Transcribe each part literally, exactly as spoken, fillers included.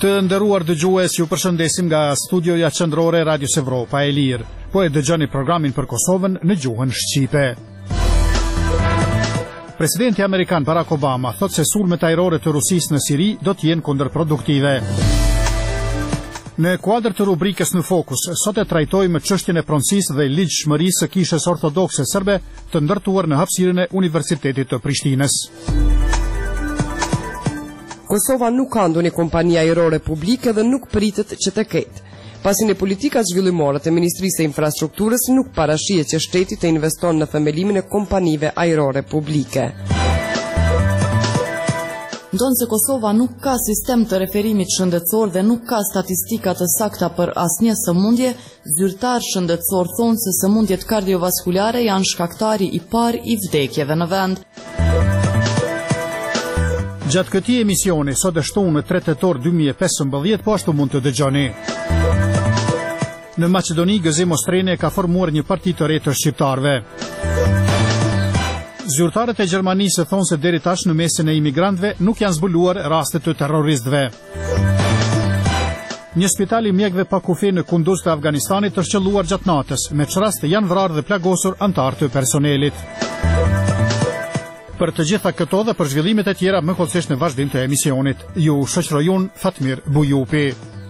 Të nderuar dëgjues, ju përshëndesim nga studioja qendrore e Radios Evropa e Lirë. Po e dëgjoni programin për Kosovën në gjuhën shqipe. Presidenti amerikan Barack Obama thot se sulmet ajrore të Rusisë në Siri do të jenë kundërproduktive. Në kuadër të rubrikës Në Fokus, sot e trajtojmë çështjen e pronësisë dhe ligjshmërisë së kishës ortodokse serbe të ndërtuar në hapësirën e Universitetit të Prishtinës. Kosova nuk ka ndonjë kompani ajrore publike dhe nuk pritet që të ketë. Pasi në politika zhvillimore të Ministrisë së Infrastrukturës nuk parashihet që shteti të investon në themelimin e kompanive ajrore publike. Ndonë se Kosova nuk ka sistem të referimit shëndetësor dhe nuk ka statistika të sakta për asnjë sëmundje, zyrtar shëndetësor thonë se sëmundjet kardiovaskulare janë shkaktari i parë i vdekjeve në vend. Gjatë këtij emisioni, sot është shtunë në tre tetor dy mijë e pesëmbëdhjetë, po ashtu mund të dëgjoni. Në Maqedoni, Gëzim Ostreni ka formuar një parti të re të shqiptarëve. Zyrtarët e Gjermanisë thonë se deri tash në mesin e imigrantëve nuk janë zbuluar raste të terroristëve. Një spital i mjekëve pa kufi në Kunduz të Afganistanit është qelluar gjatë natës, me çraste janë vrarë dhe plagosur anëtarë të personelit. Për të gjitha këto dhe për zhvillimet e tjera më kollësisht në vazhdim të emisionit. Ju shoqëroj unë Fatmir Bujupi.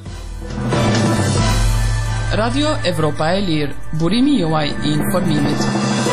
Radio Evropa e Lirë, burimi juaj i informimit.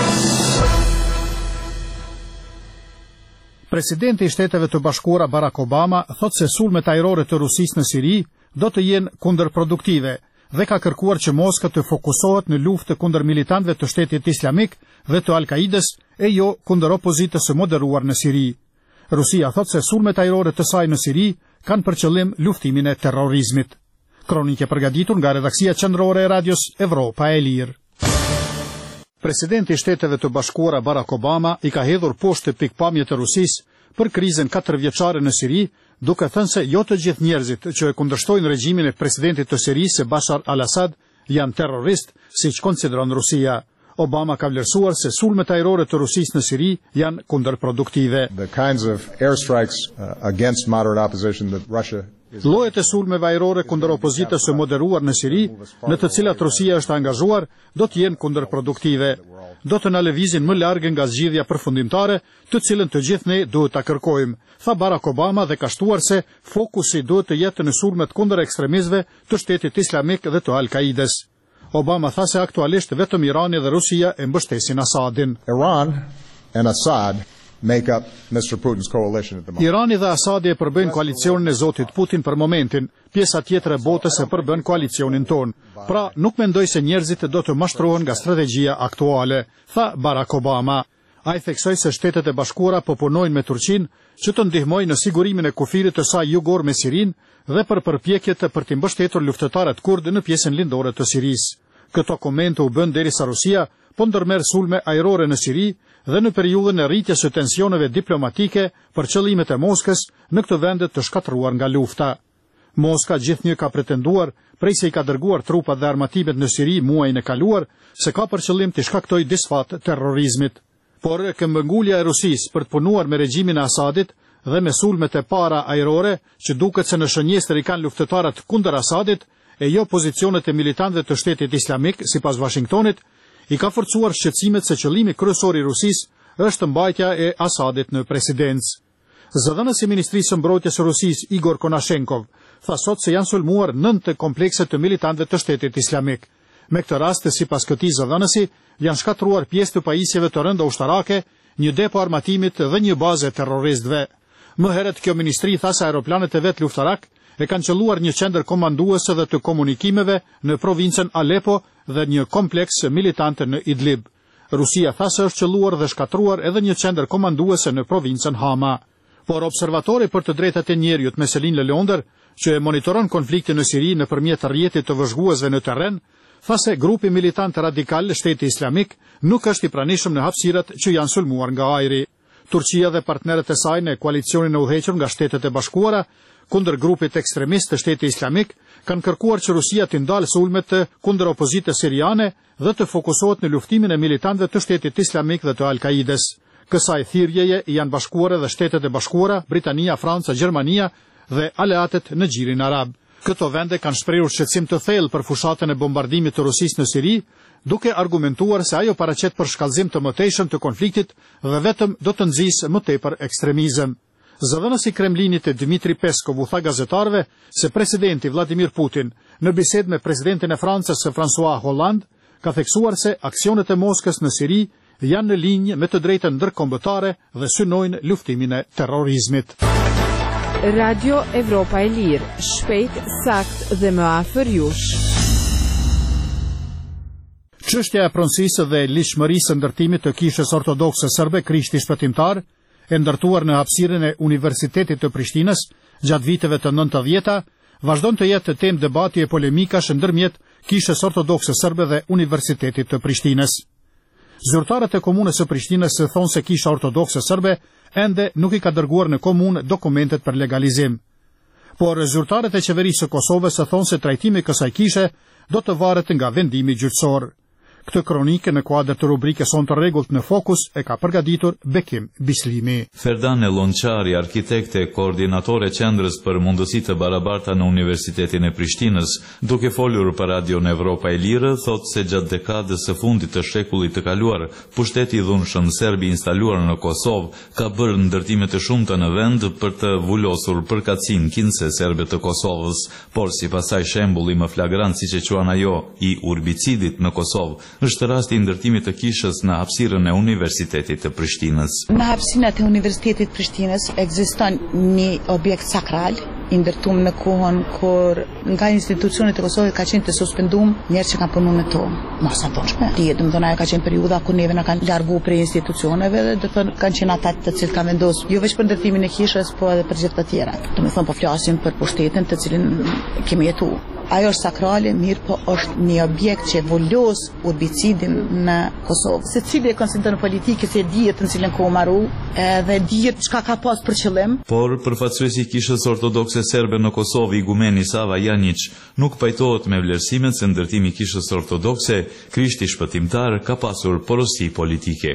Presidenti i Shteteve të Bashkuara Barack Obama thot se sulmet ajrore të Rusisë në Siri do të jenë kundërproduktive dhe ka kërkuar që Moska të fokusohet në luftë kundër militantëve të Shtetit Islamik dhe të Al-Kaidës e jo kundër opozitës së moderuar në Siri. Rusia thot se sulmet ajrore të saj në Siri kanë për qëllim luftimin e terrorizmit. Kronikë e përgatitur nga redaksia qendrore e Radios Evropa e Lirë. Presidenti i Shteteve të Bashkuara Barack Obama i ka hedhur poshtë pikpamjet e Rusisë për krizën katërvjeçare në Siri, duke thënë se jo të gjithë njerëzit që e kundërshtojnë regjimin e presidentit të Sirisë Bashar al-Assad janë terrorist, siç konsideron Rusia. Obama ka vlerësuar se sulmet ajrore të Rusisë në Siri janë kundërproduktive. The kinds of airstrikes uh, against moderate opposition that Russia Llojet e sulmeve ajrore kundër opozitës së moderuar në Siri, në të cilat Rusia është angazhuar, do të jenë kundërproduktive. Do të na lëvizin më larg nga zgjidhja përfundimtare, të cilën të gjithë ne duhet ta kërkojmë, tha Barack Obama dhe ka shtuar se fokusi duhet të jetë në sulmet kundër ekstremistëve të Shtetit Islamik dhe të Al-Kaidës. Obama tha se aktualisht vetëm Irani dhe Rusia e mbështesin Asadin. Iran and Assad make up Mister Putin's coalition at the moment. Irani dhe Asadi e përbën koalicionin e Zotit Putin për momentin, pjesa tjetër e botës e përbën koalicionin ton. Pra, nuk mendoj se njerëzit do të mashtrohen nga strategjia aktuale, tha Barack Obama. Ai theksoi se Shtetet e Bashkuara po punojnë me Turqinë që të ndihmojnë në sigurimin e kufirit të saj jugor me Sirinë dhe për përpjekjet për të mbështetur luftëtarët kurd në pjesën lindore të Sirisë. Këto komente u bën derisa Rusia po ndërmerr sulme ajrore në Siri dhe në periudhën e rritjes së tensioneve diplomatike për qëllimet e Moskës në këtë vend të shkatëruar nga lufta. Moska gjithnjë ka pretenduar, prej se i ka dërguar trupat dhe armatimet në Siri muajin e kaluar, se ka për qëllim të shkaktojë disfat terrorizmit. Por këmbëngulja e Rusisë për të punuar me regjimin e Asadit dhe me sulmet e para ajrore, që duket se në shënjestër i kanë luftëtarët kundër Asadit, e jo pozicionet e militantëve të Shtetit Islamik, sipas Washingtonit, i ka forcuar shqetësimet se qëllimi kryesor i Rusisë është mbajtja e Asadit në presidencë. Zëdhënësi i Ministrisë së Mbrojtjes së Rusisë Igor Konashenkov tha sot se janë sulmuar nëntë komplekse të militantëve të Shtetit Islamik. Me këtë rast, sipas këtij zëdhënësi, janë shkatruar pjesë të pajisjeve të rënda ushtarake, një depo armatimit dhe një bazë terroristëve. Më herët kjo ministri tha se aeroplanet e vet luftarak e kanë qelluar një qendër komanduese dhe të komunikimeve në provincën Aleppo dhe një kompleks militant në Idlib. Rusia tha se është qelluar dhe shkatruar edhe një qendër komanduese në provincën Hama. Por observatori për të drejtat e njerëzit Meselin Lelonder, që e monitoron konfliktin në Siri nëpërmjet rrjetit të vëzhguesve në terren, tha se grupi militant radikal Shteti Islamik nuk është i pranishëm në hapësirat që janë sulmuar nga ajri. Turqia dhe partnerët e saj në koalicionin e udhëhequr nga Shtetet e Bashkuara kundër grupit ekstremist të Shtetit Islamik kanë kërkuar që Rusia të ndalë sulmet kundër opozitës siriane dhe të fokusohet në luftimin e militantëve të Shtetit Islamik dhe të Al-Kaidës. Kësaj thirrjeje janë bashkuar edhe Shtetet e Bashkuara, Britania, Franca, Gjermania dhe aleatet në Gjirin Arab. Këto vende kanë shprehur shqetësim të thellë për fushatën e bombardimit të Rusisë në Siri, duke argumentuar se ajo paraqet për shkallëzim të mëtejshëm të konfliktit dhe vetëm do të nxjisë më tepër ekstremizëm. Zëdhënësi i Kremlinit e Dmitri Peskov u tha gazetarëve se presidenti Vladimir Putin, në bisedë me presidentin e Francës François Hollande, ka theksuar se aksionet e Moskës në Siri janë në linjë me të drejtën ndërkombëtare dhe synojnë luftimin e terrorizmit. Radio Evropa e Lirë, shpejt, sakt dhe më afër jush. Çështja e pronësisë dhe lishmërisë së ndërtimit të kishës ortodokse serbe Krishti Shpëtimtar, e ndërtuar në hapësirën e Universitetit të Prishtinës gjatë viteve të nëntëdhjeta, vazhdon të jetë temë debati e polemikash ndërmjet kishës ortodokse serbe dhe Universitetit të Prishtinës. Zyrtarët e komunës së Prishtinës thonë se kisha ortodokse serbe ende nuk i ka dërguar në komunë dokumentet për legalizim. Por zyrtarët e qeverisë së Kosovës thonë se trajtimi i kësaj kishe do të varet nga vendimi gjyqësor. Këtë kronike në kuadër të rubrikës Son të rregullt në Fokus e ka përgatitur Bekim Bislimi. Ferdane Lonçari, arkitekte e koordinatore qendrës për mundësi të barabarta në Universitetin e Prishtinës, duke folur për Radio Evropa e Lirë, thotë se gjatë dekadës së fundit të shekullit të kaluar, pushteti i dhunshëm serb i instaluar në Kosovë ka bërë ndërtime të shumta në vend për të vulosur përkatësinë kinse serbe të Kosovës, por sipas asaj shembulli më flagrant siç e quan ajo i urbicidit në Kosovë është rasti i ndërtimit të kishës në hapësirën e Universitetit të Prishtinës. Në hapësirën e Universitetit të Prishtinës ekziston një objekt sakral i ndërtuar në kohën kur nga institucionet e Kosovës ka qenë të suspenduar njerëz që kanë punuar në to. Mos sa donshme. Dihet, do të thonë ajo ka qenë periudha kur neve na kanë larguar prej institucioneve dhe do të thonë kanë qenë ata të cilët kanë vendosur jo vetëm për ndërtimin e kishës, por edhe për gjithë të tjera. Do të thonë po flasim për pushtetin të cilin kemi jetuar. Ajo është sakrale, mirë po është një objekt që vulos urbicidin në Kosovë. Se cili e konsideron politikë se dihet në cilën kohë marru, edhe dihet çka ka pas për qëllim. Por përfaqësuesi i kishës ortodokse serbe në Kosovë, igumeni Sava Janić, nuk pajtohet me vlerësimet se ndërtimi i kishës ortodokse Krishti Shpëtimtar ka pasur porosi politike.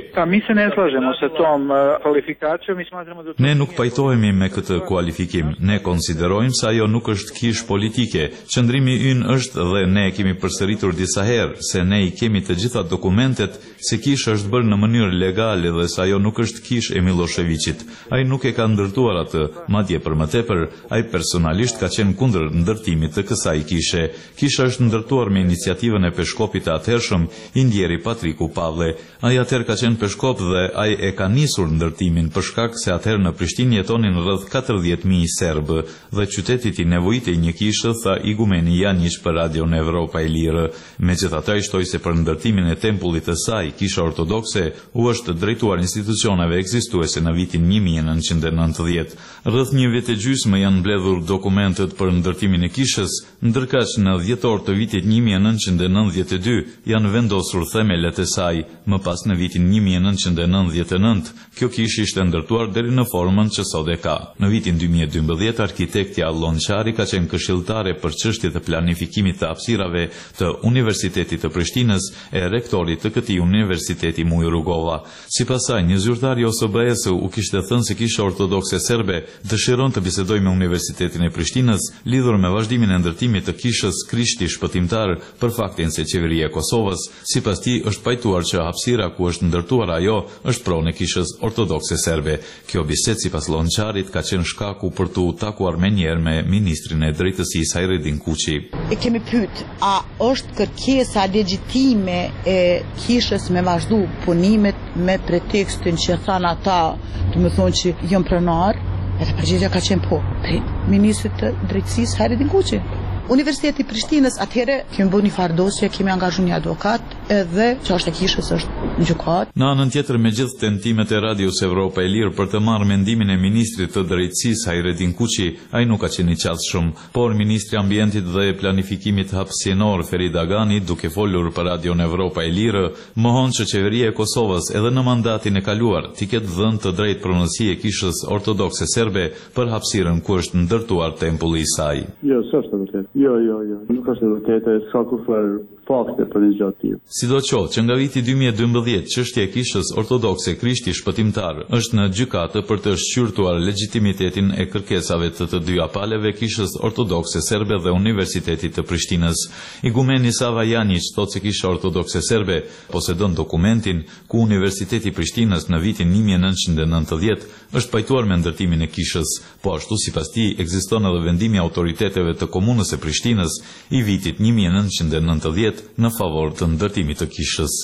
Ne nuk pajtohemi me këtë kualifikim. Ne konsiderojmë se ajo nuk është kishë politike. Qëndrimi ynë është dhe ne kemi përsëritur disa herë se ne i kemi të gjitha dokumentet se kisha është bërë në mënyrë legale dhe se ajo nuk është kishë e Miloševićit. Ai nuk e ka ndërtuar atë, madje për më tepër, ai personalisht ka qenë kundër ndërtimit të kësaj kishe. Kisha është ndërtuar me iniciativën e peshkopit të atëhershëm, Indjeri Patriku Pavle. Ai atëherë ka qenë peshkop dhe ai e ka nisur ndërtimin për shkak se atëherë në Prishtinë jetonin rreth katërdhjetë mijë serbë dhe qyteti i nevojitej një kishë, tha igumeni Janić për Radio Evropa e Lirë. Megjithatë ai shtoi se për ndërtimin e tempullit të saj, kisha ortodokse u është drejtuar institucioneve ekzistuese në vitin një mijë e nëntëqind e nëntëdhjetë. Rreth një vit e gjysmë janë mbledhur dokumentet për ndërtimin e kishës, ndërkaq në dhjetor të vitit një mijë e nëntëqind e nëntëdhjetë e dy janë vendosur themelet e saj. Më pas në vitin një mijë e nëntëqind e nëntëdhjetë e nëntë, kjo kishë ishte ndërtuar deri në formën që sot e ka. Në vitin dy mijë e dymbëdhjetë, arkitektja Lonçari ka qenë këshilltare për çështjet e planifikimit të hapësirave të Universitetit të Prishtinës e rektorit të këtij universiteti Muj Rugova. Sipas saj, një zyrtar i O S B E-s u kishte thënë se kisha ortodokse serbe dëshiron të bisedojë me Universitetin e Prishtinës lidhur me vazhdimin e ndërtimit të kishës Krishti Shpëtimtar për faktin se qeveria e Kosovës, sipas tij, është pajtuar që hapësira ku është ndërtuar ajo është pronë e kishës ortodokse serbe. Kjo bisedë sipas Lonçarit ka qenë shkaku për të takuar menjëherë me ministrin e drejtësisë Hajredin Kuçi. E kemi pyet, a është kërkesa legjitime e kishës me vazhdu punimet me pretekstin që thanë ata, do të thonë që janë pronar, edhe përgjigjja ka qenë po. Ministrit të drejtësisë Hajredin Kuçi. Universiteti i Prishtinës atëherë kemi bërë një farë dosje, kemi angazhuar një advokat edhe çështja e kishës është në gjykat. Në anën tjetër, me gjithë tentimet e Radios Evropa e Lirë për të marrë mendimin e ministrit të drejtësisë Hajredin Kuçi, ai nuk ka qenë i qasshëm, por ministri i ambientit dhe planifikimit hapësinor Ferid Agani, duke folur për Radion Evropa e Lirë, mohon që qeveria e Kosovës edhe në mandatin e kaluar t'i ketë dhënë të drejtë pronësi e kishës ortodokse serbe për hapësirën ku është ndërtuar tempulli i saj. Jo, s'është vërtet. Jo, jo, jo, nuk është e vërtetë, s'ka kufar fakte për një gjatë tillë. Sidoqoftë që nga viti dy mijë e dymbëdhjetë çështja e kishës ortodokse Krishti Shpëtimtar është në gjykatë për të shqyrtuar legitimitetin e kërkesave të të dy apaleve kishës ortodokse serbe dhe Universitetit të Prishtinës. Igumeni Sava Janić thotë se kisha ortodokse serbe posedon dokumentin ku Universiteti i Prishtinës në vitin një mijë e nëntëqind e nëntëdhjetë është pajtuar me ndërtimin e kishës, po ashtu sipas tij ekziston edhe vendimi i autoriteteve të komunës së Prishtinës i vitit një mijë e nëntëqind e nëntëdhjetë në favor të ndërtimit të kishës.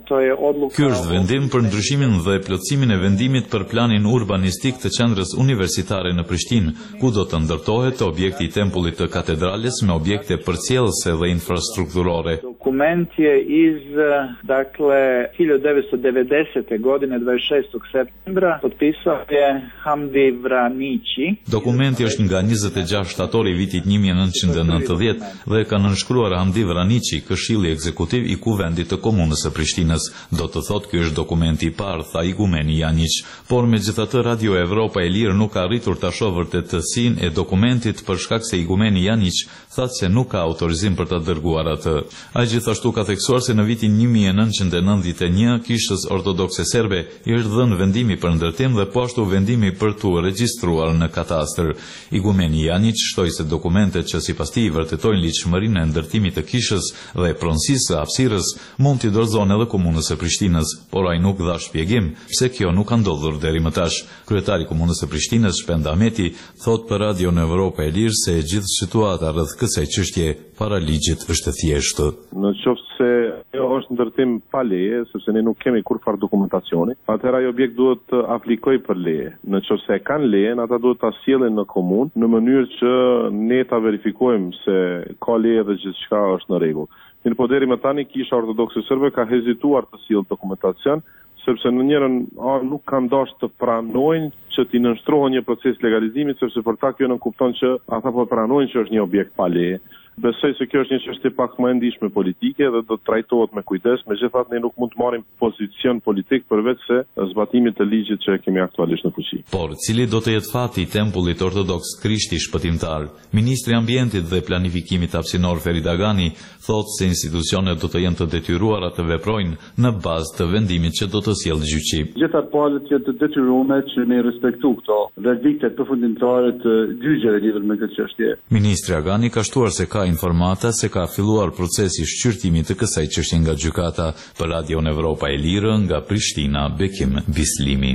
Ky është vendim për ndryshimin dhe plotësimin e vendimit për planin urbanistik të qendrës universitare në Prishtinë, ku do të ndërtohet objekti i tempullit të katedrales me objekte përcjellëse dhe infrastrukturore. Dokument je iz, dakle, hiljadu devetsto devedesete. godine dvadeset šestog septembra potpisao je Hamdi Vranići. Dokumenti është nga njëzet e gjashtë shtatori vitit një mijë e nëntëqind e nëntëdhjetë dhe ka nënshkruar Hamdi Vranići, këshilli ekzekutiv i kuvendit të komunës së Prishtinës. Do të thotë ky është dokumenti i parë, tha igumeni Janić, por megjithatë Radio Evropa e Lirë nuk ka arritur ta shohë vërtetësinë e dokumentit për shkak se igumeni Janić thatë se nuk ka autorizim për ta dërguar atë. Ai gjithashtu ka theksuar se në vitin një mijë e nëntëqind e nëntëdhjetë e një kishës ortodokse serbe i është dhënë vendimi për ndërtim dhe po ashtu vendimi për tu regjistruar në katastër. Igumeni Janić shtoi se dokumentet që sipas tij vërtetojnë ligjshmërinë e ndërtimit të kishës dhe pronësisë së hapësirës mund t'i dorëzohen edhe komunës së Prishtinës, por ai nuk dha shpjegim pse kjo nuk ka ndodhur deri më tash. Kryetari i komunës së Prishtinës, Shpend Ahmeti, thot për Radio në Evropë e Lirë se gjithë situata rreth kësaj çështje para ligjit është e thjeshtë. Në qoftë se jo është ndërtim pa leje, sepse ne nuk kemi kurrfar dokumentacioni, atëherë ai objekt duhet të aplikojë për leje. Në qoftë se kanë lejen, ata duhet ta sjellin në komunë në mënyrë që ne ta verifikojmë se ka leje dhe gjithçka është në rregull. Mirë po deri më tani kisha ortodokse serbe ka hezituar të sjellë dokumentacion, sepse në njërin anë nuk kanë dashur të pranojnë që t'i nënshtrohen një proces legalizimi, sepse për ta kjo nënkupton që ata po pranojnë që është një objekt pa leje. Besoj se kjo është një çështje pak më e ndihshme politike dhe do të trajtohet me kujdes, megjithatë ne nuk mund të marrim pozicion politik përveç se zbatimit të ligjit që kemi aktualisht në fuqi. Por cili do të jetë fati i tempullit ortodoks Krishti Shpëtimtar? Ministri i Ambientit dhe Planifikimit Hapësinor Ferit Agani thotë se institucionet do të jenë të detyruara të veprojnë në bazë të vendimit që do të sjellë gjyqi. Gjithë palët janë të detyruara që ne respektojmë këto verdiktet përfundimtare të gjyqeve lidhur me këtë çështje. Ministri Agani ka shtuar se ka informata se ka filluar procesi shqyrtimit të kësaj çështje nga gjykata. Për Radio Evropa e Lirë nga Prishtina, Bekim Bislimi.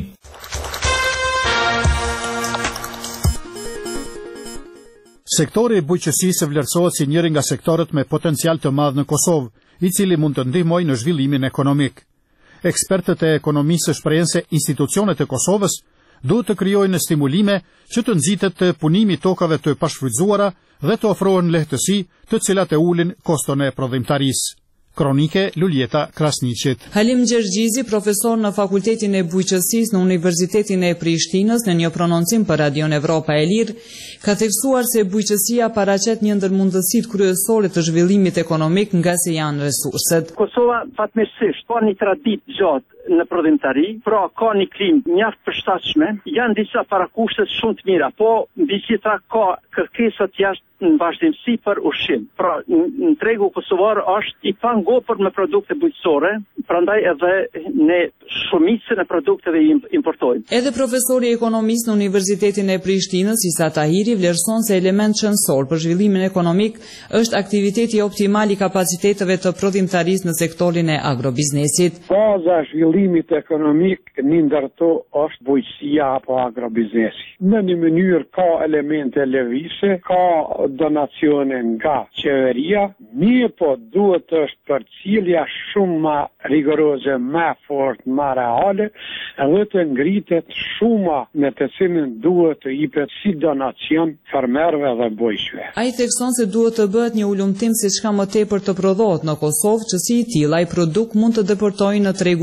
Sektori i bujqësisë vlerësohet si njëri nga sektorët me potencial të madh në Kosovë, i cili mund të ndihmojë në zhvillimin ekonomik. Ekspertët e ekonomisë shprehin se institucionet e Kosovës duhet të krijojnë stimulime që të nxitet të punimi tokave të pashfrytzuara dhe të ofrohen lehtësi të cilat e ulin koston e prodhimtarisë. Kronike Luljeta Krasniqit. Halim Gjergjizi, profesor në Fakultetin e Bujqësisë në Universitetin e Prishtinës, në një prononcim për Radio Evropa e Lirë, ka theksuar se bujqësia paraqet një ndër mundësitë kryesore të zhvillimit ekonomik nga se janë resurset. Kosova fatmirësisht ka një traditë gjatë në prodhimtari, pra ka një klimë mjaft përshtatshme, janë disa parakushtet shumë të mira, po mbi gjitha ka kërkesat jashtë në vazhdimsi për ushqim. Pra në tregu kosovar është i pangopur me produkte bujqësore, prandaj edhe ne shumicën e produkteve importojmë. Edhe profesori ekonomist në Universitetin e Prishtinës, Isa Tahiri, vlerëson se element qëndësor për zhvillimin ekonomik është aktiviteti optimal i kapaciteteve të prodhimtarisë në sektorin e agrobiznesit. Baza e zhvillimit ekonomik një ndërto është bujqësia apo agrobiznesi. Në një mënyrë ka elemente lëvizje, ka donacione nga qeveria, mirë po duhet është përcjellja shumë më rigoroze, më fort, më reale, edhe të ngritet shuma me të cilin duhet të jepet si donacion fermerëve dhe bujqëve. Ai thekson se duhet të bëhet një ulumtim se çka më tepër të prodhohet në Kosovë, që si i tillë ai produkt mund të deportojë në tregun e jashtëm.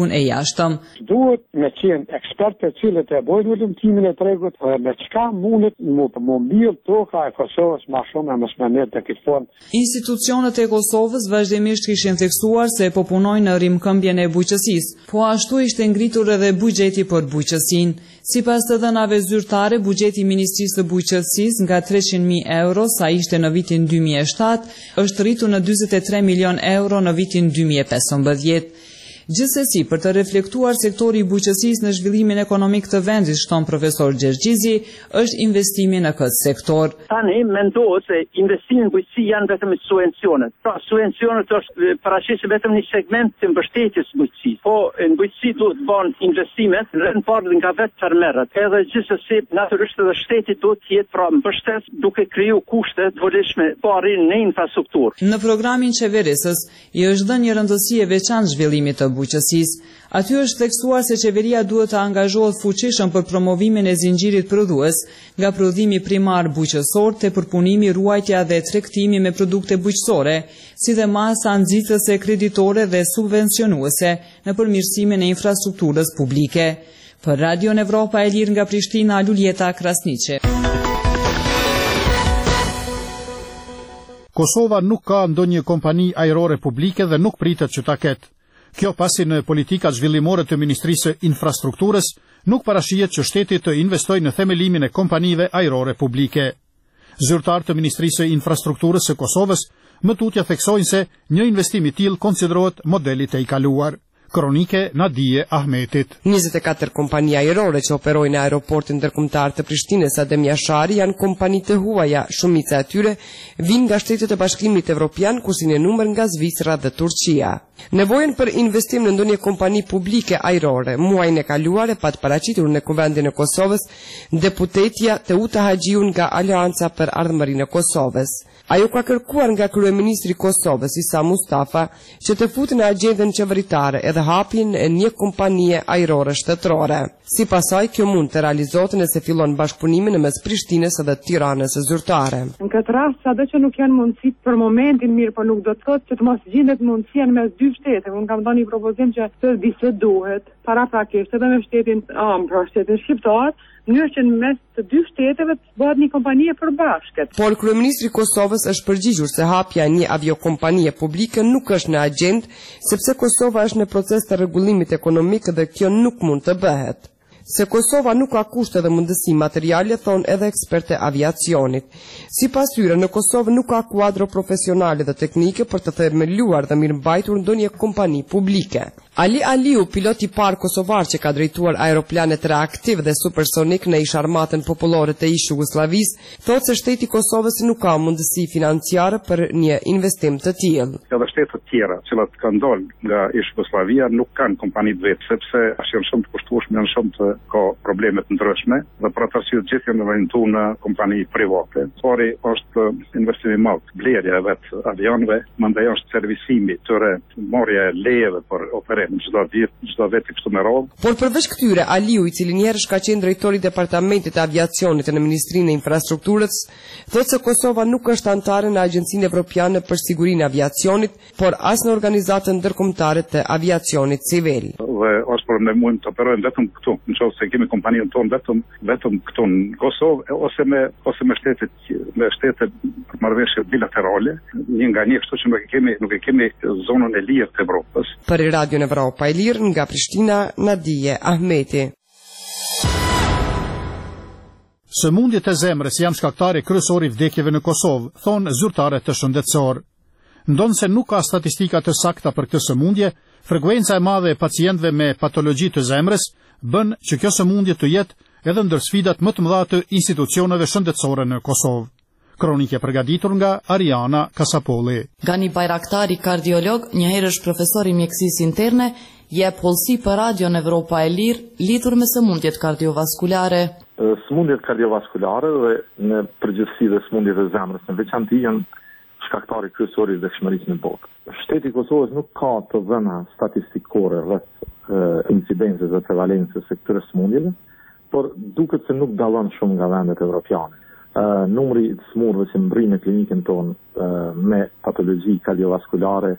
jashtëm. Duhet me qenë ekspertë të cilët e bojnë ulëmtimin e tregut, me çka mundet mu më mbill toka e Kosovës më shumë e mos më net të këtë formë. Institucionet e Kosovës vazhdimisht kishin theksuar se po punojnë në rrimkëmbjen e bujqësisë, po ashtu ishte ngritur edhe buxheti për bujqësinë. Sipas të dhënave zyrtare, buxheti i Ministrisë së Bujqësisë nga treqind mijë euro sa ishte në vitin dy mijë e shtatë, është rritur në dyzet e tre milion euro në vitin dy mijë e pesëmbëdhjetë. Gjithsesi, për të reflektuar sektori i bujqësisë në zhvillimin ekonomik të vendit, shton profesor Gjergjizi, është investimi në këtë sektor. Tani mendohet se investimi në bujqësi janë vetëm subvencionet. Pra, subvencionet është paraqisë vetëm një segment të mbështetjes së bujqësisë. Po në bujqësi duhet të bëhen investimet në rreth parë nga vetë fermerët. Edhe gjithsesi, natyrisht edhe shteti duhet të jetë pra mbështet duke kriju kushte të volishme po arrin në infrastrukturë. Në programin qeverisës i është dhënë një rëndësi e veçantë zhvillimit të bujqësisë. Aty është theksuar se qeveria duhet të angazhohet fuqishëm për promovimin e zinxhirit prodhues, nga prodhimi primar bujqësor te përpunimi, ruajtja dhe tregtimi me produkte bujqësore, si dhe masa nxitëse kreditore dhe subvencionuese në përmirësimin e infrastrukturës publike. Për Radion Evropa e Lirë nga Prishtina, Luljeta Krasniqi. Kosova nuk ka ndonjë kompani ajrore publike dhe nuk pritet që ta ketë. Kjo pasi në politikat zhvillimore të Ministrisë së Infrastrukturës nuk parashihet që shteti të investojë në themelimin e kompanive ajrore publike. Zyrtarë të Ministrisë së Infrastrukturës së Kosovës më tutje theksojnë se një investim i tillë konsiderohet modeli i kaluar. Kronike Nadije Ahmetit. njëzet e katër kompani ajrore që operojnë në aeroportin ndërkombëtar të Prishtinës Adem Jashari janë kompani të huaja, shumica e tyre vinë nga shtetet e Bashkimit Evropian, kurse një numër nga Zvicra dhe Turqia. Nevojën për investim në ndonjë kompani publike ajrore muajin e kaluar e pat paraqitur në Kuvendin e Kosovës deputetja Teuta Haxhiun nga Aleanca për Ardhmërinë e Kosovës. Ajo ka kërkuar nga kryeministri i Kosovës Isa Mustafa që të futë në agjendën qeveritare edhe hapjen e një kompanie ajrore shtetërore. Sipas saj, kjo mund të realizohet nëse fillon bashkëpunimi në mes Prishtinës dhe Tiranës së zyrtare. Në këtë rast, sado që nuk janë mundësit për momentin mirë, por nuk do të thotë që të mos gjendet mundësia në mes dy shtete. Unë kam dhënë një propozim që të bisedohet para prakisht edhe me shtetin am, pra shtetin shqiptar, mënyrë që në mes të dy shteteve të bëhet një kompanie e përbashkët. Por kryeministri i Kosovës është përgjigjur se hapja e një aviokompanie publike nuk është në agjendë, sepse Kosova është në proces të rregullimit ekonomik dhe kjo nuk mund të bëhet. Se Kosova nuk ka kushte dhe mundësi materiale, thonë edhe ekspertë e aviacionit. Sipas tyre, në Kosovë nuk ka kuadro profesionale dhe teknike për të themeluar dhe mirëmbajtur ndonjë kompani publike. Ali Aliu, pilot i parë kosovar që ka drejtuar aeroplanet reaktiv dhe supersonik në ish armatën popullore të ish Jugosllavisë, thotë se shteti i Kosovës nuk ka mundësi financiare për një investim të tillë. Edhe shtetet të tjera, që kanë dalë nga ish Jugosllavia, nuk kanë kompani të vetë, sepse janë shumë të kushtueshme, janë shumë të ka probleme të ndryshme dhe për atë arsye gjithë janë vendosur në kompani private. Pari është investimi i madh, blerja e vet avionëve, mandej është servisimi tyre, marrja e lejeve për operim çdo vit, çdo vit kështu me radhë. Por përveç këtyre, Aliu, i cili një herë ka qenë drejtori i departamentit të aviacionit në Ministrinë e Infrastrukturës, thotë se Kosova nuk është anëtare në Agjencinë Evropiane për Sigurinë e Aviacionit, por as në organizatën ndërkombëtare të aviacionit civil. Dhe është për ne mund të operojmë vetëm këtu, nëse kemi kompaninë tonë vetëm vetëm këtu në Kosovë ose me ose me shtetet me shtete për marrëveshje bilaterale, një nga një, kështu që nuk e kemi nuk e kemi zonën e lirë të Evropës. Për Radion Evropa e Lirë nga Prishtina, Nadije Ahmeti. Sëmundjet e zemrës janë shkaktari kryesor i vdekjeve në Kosovë, thonë zyrtare të shëndetësor. Ndonë se nuk ka statistika të sakta për këtë sëmundje, frekuenca e madhe e pacientëve me patologji të zemrës bën që kjo sëmundje të jetë edhe ndër sfidat më të mëdha të institucioneve shëndetësore në Kosovë. Kronike përgatitur nga Ariana Kasapolli. Gani Bajraktari, kardiolog, një herë është profesor i mjekësisë interne, jep hollësi për Radion Evropa e Lirë lidhur me sëmundjet kardiovaskulare. Sëmundjet kardiovaskulare dhe në përgjithësi dhe sëmundjet e zemrës në veçantë janë shkaktari kryesor i vdekshmërisë në botë. Shteti i Kosovës nuk ka të dhëna statistikore rreth incidencës dhe prevalencës së këtyre sëmundjeve, por duket se nuk dallon shumë nga vendet evropiane. Uh, numri i smurëve që mbrin në klinikën tonë uh, me patologji kardiovaskulare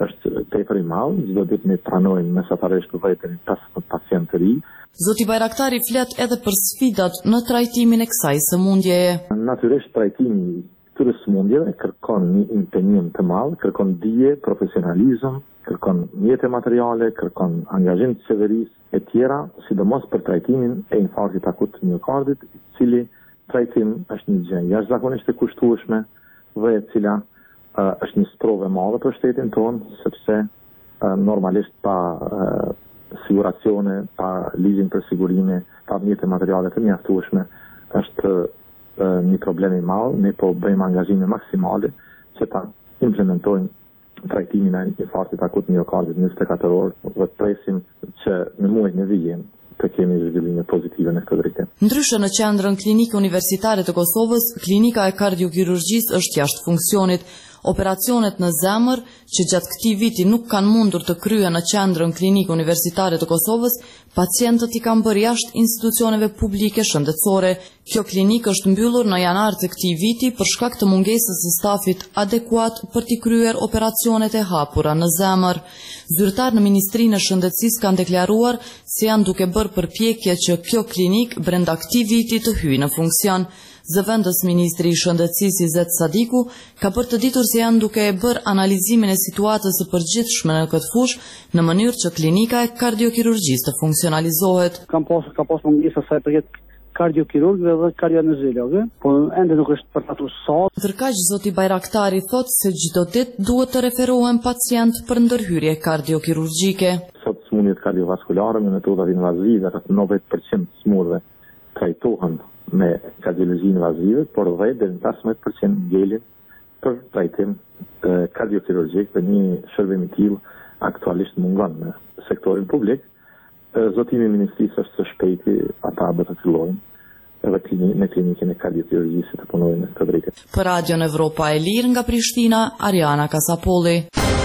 është tepër i madh, çdo ditë ne pranojmë mesatarisht vetëm pesëdhjetë pacientë të ri. Zoti Bajraktari flet edhe për sfidat në trajtimin e kësaj sëmundjeje. Natyrisht trajtimi i këtyre sëmundjeve kërkon një impenjim të madh, kërkon dije, profesionalizëm, kërkon mjete materiale, kërkon angazhim të qeverisë e tjera, sidomos për trajtimin e infarktit akut të miokardit, i cili trajtim është një gjë jashtëzakonisht e kushtueshme dhe e cila uh, është një sprove e madhe për shtetin tonë, sepse uh, normalisht pa uh, siguracione, pa ligjin për sigurime, pa mjete materiale të mjaftueshme, është uh, një problem i madh. Ne po bëjmë angazhime maksimale që ta implementojmë trajtimin e infarktit akut miokardit njëzet e katër orë dhe presim që në muajin e vijim të kemi zhvillime pozitive në këtë drejtim. Ndryshe në qendrën klinike universitare të Kosovës, klinika e kardiokirurgjisë është jashtë funksionit. Operacionet në zemër, që gjatë këtij viti nuk kanë mundur të kryen në qendrën klinike universitare të Kosovës, pacientët i kanë bërë jashtë institucioneve publike shëndetësore. Kjo klinikë është mbyllur në janar të këtij viti për shkak të mungesës së stafit adekuat për t'i kryer operacionet e hapura në zemër. Zyrtar në Ministrinë e Shëndetësisë kanë deklaruar se janë duke bërë përpjekje që kjo klinikë brenda këtij viti të hyjë në funksion. Zëvendës Ministri i Shëndetësisë Izet Sadiku ka për të ditur se janë duke e bërë analizimin e situatës së përgjithshme në këtë fushë në mënyrë që klinika e kardiokirurgjisë të funksionalizohet. Kam pas ka pas mungesa sa i përket kardiokirurgëve dhe kardioanesteziologëve, po ende nuk është përfatuar sa. Ndërkaq zoti Bajraktari thotë se çdo ditë duhet të referohen pacient për ndërhyrje kardiokirurgjike. Sot sëmundjet kardiovaskulare me metodat invazive, rreth nëntëdhjetë përqind smurdhve trajtohen me kardiologji invazive, por dhe deri në pesëmbëdhjetë përqind ngelin për trajtim e, kardiokirurgjik dhe një shërbim i tillë aktualisht mungon në sektorin publik. E, Zotimi i Ministrisë është së shpejti ata do të fillojnë edhe klini, në klinikën e kardiokirurgjisë të punojnë në këtë drejtim. Për Radion Evropa e Lirë nga Prishtina, Ariana Kasapolli.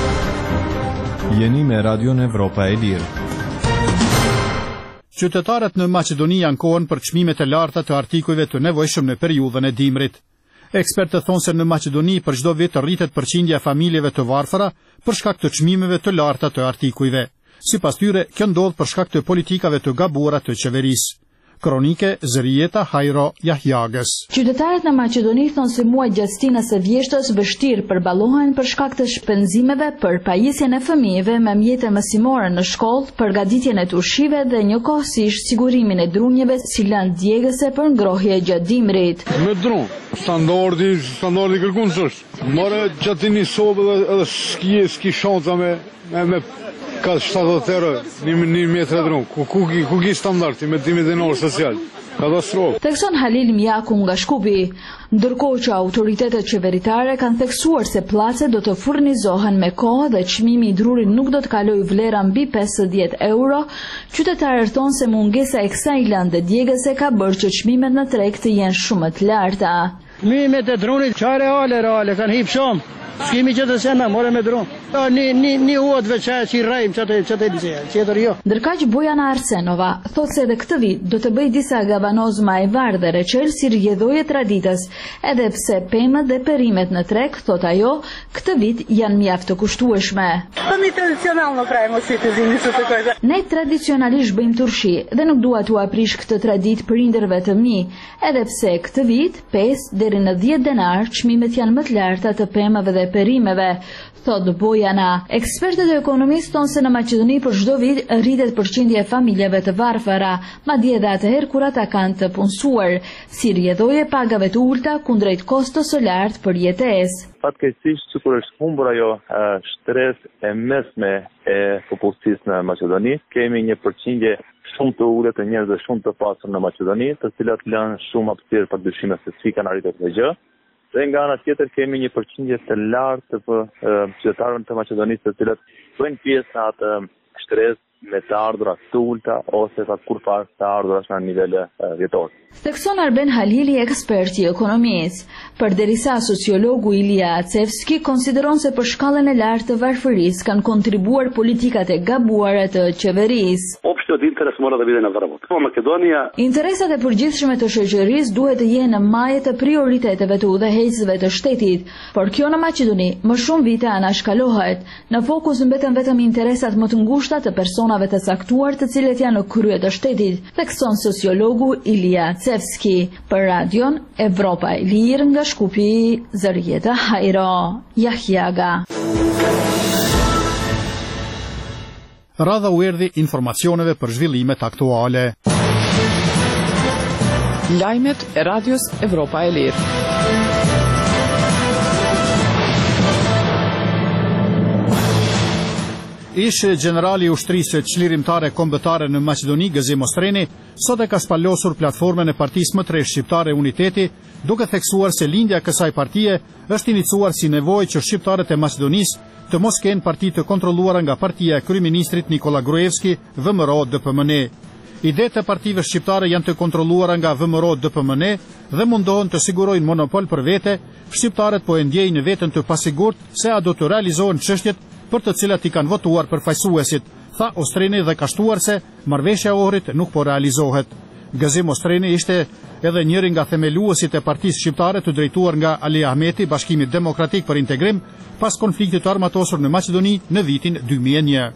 Jeni me Radion Evropa e Lirë. Qytetarët në Maqedoni ankohen për çmimet e larta të artikujve të nevojshëm në periudhën e dimrit. Ekspertët thonë se në Maqedoni për çdo vit rritet përqindja e familjeve të varfëra për shkak të çmimeve të larta të artikujve. Sipas tyre, kjo ndodh për shkak të politikave të gabuara të qeverisë. Kronike Zërieta Hajro Jahjagës. Qytetarët në Maqedoni thonë se muajt gjatëstinës së vjeshtës vështirë përballohen për shkak të shpenzimeve për pajisjen e fëmijëve me mjete mësimore në shkollë, përgatitjen e ushqive dhe njëkohësisht sigurimin e drunjeve si lëndë djegëse për ngrohje gjatë dimrit. Me drun, standardi, standardi kërkues është. More gjatë një sobë edhe ski ski shanca me me, me ka shtatëdhjetë euro një metër dron. Ku ku ku ki standardi me timin dinor social. Katastrofë. Thekson Halil Mjaku nga Shkupi, ndërkohë që autoritetet qeveritare kanë theksuar se pllace do të furnizohen me kohë dhe çmimi i drurit nuk do të kalojë vlera mbi pesëdhjetë euro, qytetarët thonë se mungesa e kësaj lëndë djegëse ka bërë që çmimet në treg të jenë shumë të larta. Çmimet e drunit çfarë reale reale kanë hip shumë. Skemi që të sena, more me dron. Një, një, një uat veçaj që i rajmë që të, që të liseja, qëtër jo. Ndërkaq Bojana Arsenova thot se edhe këtë vit do të bëj disa gabanozma e varë dhe reqel si rjedhoje traditës, edhe pse pemët dhe perimet në treg, thot ajo, këtë vit janë mjaft të kushtueshme. Të një tradicional në krajmë si të zimi së të kërë. Ne tradicionalisht bëjmë turshi dhe nuk dua t'u aprish këtë tradit prindërve të mi, edhe pse këtë vit pesë deri në dhjetë denar çmimet janë më të larta të pemëve dhe perimeve, thot Bojana. Ekspertët e ekonomisë thonë se në Maqedoni për çdo vit rritet përqindja e familjeve të varfëra, madje edhe atëherë kur ata kanë të punësuar, si rrjedhoje pagave të ulta kundrejt kostos së lartë për jetesë. Fatkeqësisht që kur është humbur ajo shtres e mesme e popullsisë në Maqedoni, kemi një përqindje shumë të ulët të njerëzve shumë të pasur në Maqedoni, të cilat lënë shumë hapësirë për dyshime se si kanë arritur këtë gjë. Dhe nga ana tjetër kemi një përqindje të lartë të qytetarëve të Maqedonisë të cilët bëjnë pjesë në atë shtresë me të ardhura të ulta ose sa kur pas të ardhura në nivele vjetor. Thekson Arben Halili, ekspert i ekonomisë, përderisa sociologu Ilia Acevski konsideron se për shkallën e lartë të varfërisë kanë kontribuar politikat e gabuara të qeverisë. është të interesuar dhe vjen në vërtet. Po Maqedonia. Interesat e përgjithshme të shoqërisë duhet të jenë në majë të prioriteteve të udhëheqësve të shtetit, por kjo në Maqedoni më shumë vite anashkalohet. Në fokus mbeten vetëm interesat më të ngushta të personave të caktuar të cilët janë në krye të shtetit, thekson sociologu Ilija Cevski për Radion Evropa e Lirë nga Shkupi, Zërieta Hajro, Jahjaga. Radha u erdhi informacioneve për zhvillimet aktuale. Lajmet e Radios Evropa e Lirë. Ish generali i ushtrisë çlirimtare kombëtare në Maqedoni, Gëzim Ostreni, sot e ka shpalosur platformën e partisë më të re shqiptare Uniteti, duke theksuar se lindja e kësaj partie është iniciuar si nevojë që shqiptarët e Maqedonisë të mos kenë parti të kontrolluara nga partia e kryeministrit Nikola Gruevski, V M R O D P M N. Idetë e partive shqiptare janë të kontrolluara nga V M R O D P M N dhe mundohen të sigurojnë monopol për vete. Shqiptarët po e ndjejnë veten të pasigurt se a do të realizohen çështjet për të cilat i kanë votuar përfaqësuesit, tha Ostreni dhe ka shtuar se marrëveshja e Ohrit nuk po realizohet. Gëzim Ostreni ishte edhe njëri nga themeluesit e partisë shqiptare të drejtuar nga Ali Ahmeti, Bashkimi Demokratik për Integrim, pas konfliktit të armatosur në Maqedoni në vitin dy mijë e një.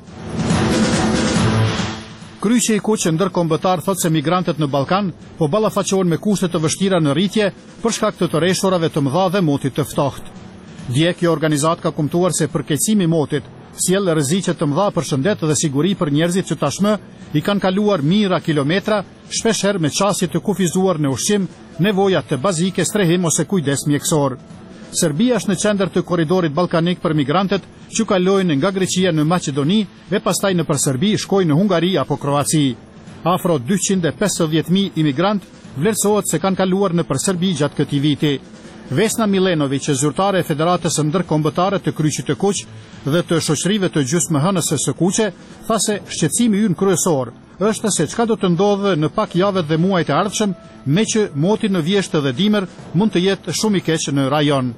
Kryqi i kuq ndërkombëtar thot se migrantët në Ballkan po ballafaqohen me kushte të vështira në rritje për shkak të të rreshurave të mëdha dhe motit të ftohtë. Dje kjo organizat ka kumtuar se përkeqësimi i motit sjell rreziqe të mëdha për shëndet dhe siguri për njerëzit që tashmë i kanë kaluar mijëra kilometra, shpeshherë me qasje të kufizuar në ushqim, nevoja të bazike, strehim ose kujdes mjekësor. Serbia është në qendër të korridorit ballkanik për migrantët që kalojnë nga Greqia në Maqedoni dhe pastaj nëpër Serbi shkojnë në Hungari apo Kroaci. Afro dyqind e pesëdhjetë mijë imigrant vlerësohet se kanë kaluar nëpër Serbi gjatë këtij viti. Vesna Milenović, zyrtare e Federatës Ndërkombëtare të Kryqit të Kuq dhe të shoqërive të gjysmëhënëse së kuqe, tha se shqetësimi ynë kryesor është se çka do të ndodhë në pak javët dhe muajt e ardhshëm, me që moti në vjeshtë dhe dimër mund të jetë shumë i keq në rajon.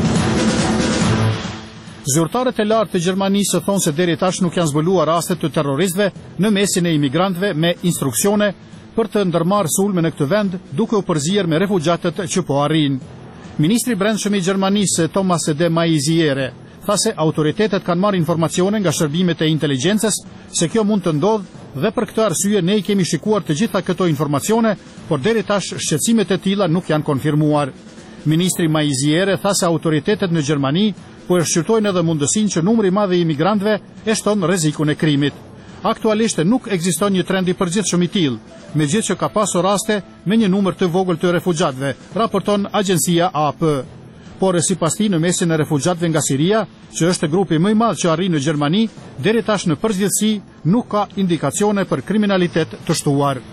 Zyrtarët e lartë të Gjermanisë thonë se deri tash nuk janë zbuluar raste të terroristëve në mesin e imigrantëve me instruksione për të ndërmarrë sulme në këtë vend, duke u përzier me refugjatët që po arrin. Ministri i Brendshëm i Gjermanisë, Thomas de Maizière, tha se autoritetet kanë marrë informacione nga shërbimet e inteligjencës se kjo mund të ndodhë dhe për këtë arsye ne i kemi shikuar të gjitha këto informacione, por deri tash shqetësimet e tilla nuk janë konfirmuar. Ministri Maizière tha se autoritetet në Gjermani po e shqyrtojnë edhe mundësinë që numri i madh i imigrantëve e shton rrezikun e krimit. Aktualisht nuk ekziston një trend i përgjithshëm i tillë, megjithëse që ka pasur raste me një numër të vogël të refugjatëve, raporton agjencia A P. Por sipas tij në mesin e refugjatëve nga Siria, që është grupi më i madh që arrin në Gjermani, deri tash në përgjithësi nuk ka indikacione për kriminalitet të shtuar.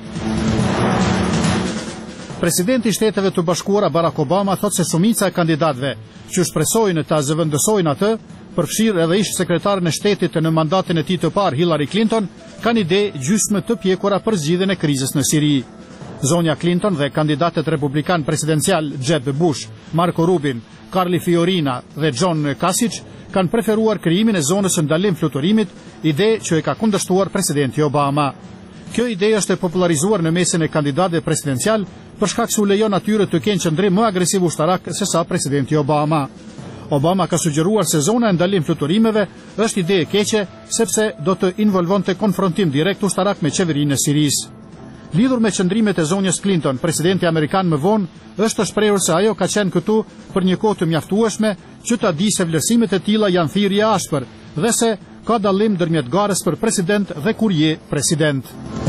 Presidenti i Shteteve të Bashkuara Barack Obama thot se shumica e kandidatëve që shpresojnë ta zëvendësojnë atë, përfshirë edhe ish sekretarën e shtetit në mandatin e tij të parë Hillary Clinton, kanë ide gjysmë të pjekura për zgjidhjen e krizës në Siri. Zonja Clinton dhe kandidatët republikan presidencial Jeb Bush, Marco Rubin, Carly Fiorina dhe John Kasich kanë preferuar krijimin e zonës së ndalim fluturimit, ide që e ka kundërshtuar presidenti Obama. Kjo ide është e popularizuar në mesin e kandidatëve presidencial për shkak se u lejon atyre të kenë qëndrim më agresiv ushtarak se sa presidenti Obama. Obama ka sugjeruar se zona e ndalim fluturimeve është ide e keqe sepse do të involvonte konfrontim direkt ushtarak me qeverinë e Sirisë. Lidhur me qëndrimet e zonjës Clinton, presidenti amerikan më vonë është shprehur se ajo ka qenë këtu për një kohë të mjaftueshme që ta di se vlerësimet e tilla janë thirrje ashpër dhe se ka dallim ndërmjet garës për president dhe kur je president.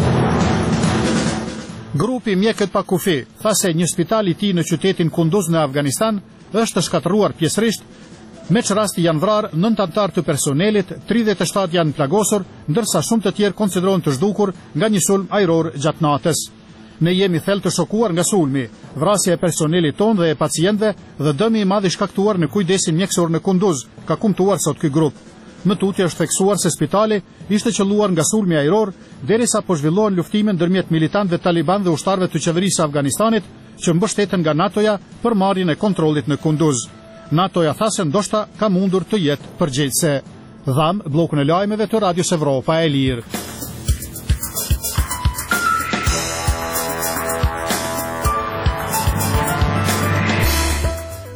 Grupi Mjekët pa kufi tha se një spital i tij në qytetin Kunduz në Afganistan është shkatëruar pjesërisht, me që rasti janë vrarë nëntë anëtar të personelit, tridhjetë e shtatë janë plagosur, ndërsa shumë të tjerë konsiderohen të zhdukur nga një sulm ajror gjatë natës. Ne jemi thellë të shokuar nga sulmi, vrasja e personelit tonë dhe e pacientëve dhe dëmi i madh i shkaktuar në kujdesin mjekësor në Kunduz, ka kumtuar sot ky grup. Më tutje është theksuar se spitali ishte qelluar nga sulmi ajror, derisa po zhvillohen luftime ndërmjet militantëve taliban dhe ushtarëve të qeverisë së Afganistanit që mbështeten nga NATO-ja për marrjen e kontrollit në Kunduz. NATO-ja tha se ndoshta ka mundur të jetë përgjegjëse. Dham bllokun e lajmeve të Radios Evropa e Lirë.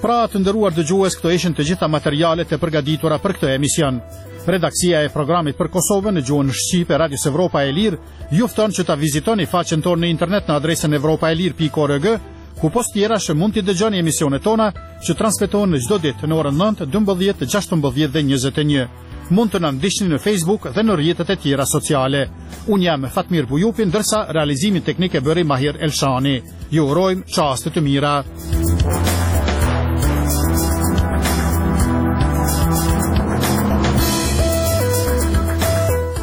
Pra të nderuar dëgjues, këto ishin të gjitha materialet e përgatitura për këtë emision. Redaksia e programit për Kosovën në gjuhën shqipe e Radios Evropa e Lirë ju fton që ta vizitoni faqen tonë në internet në adresën evropaelir pikë org, ku post tjera që mund t'i dëgjoni emisionet tona që transmetohen në çdo ditë në orën nëntë, dymbëdhjetë, gjashtëmbëdhjetë dhe njëzet e një. Mund të na ndiqni në Facebook dhe në rrjetet e tjera sociale. Unë jam Fatmir Bujupi, ndërsa realizimin teknik e bëri Mahir Elshani. Ju urojmë çaste të mira.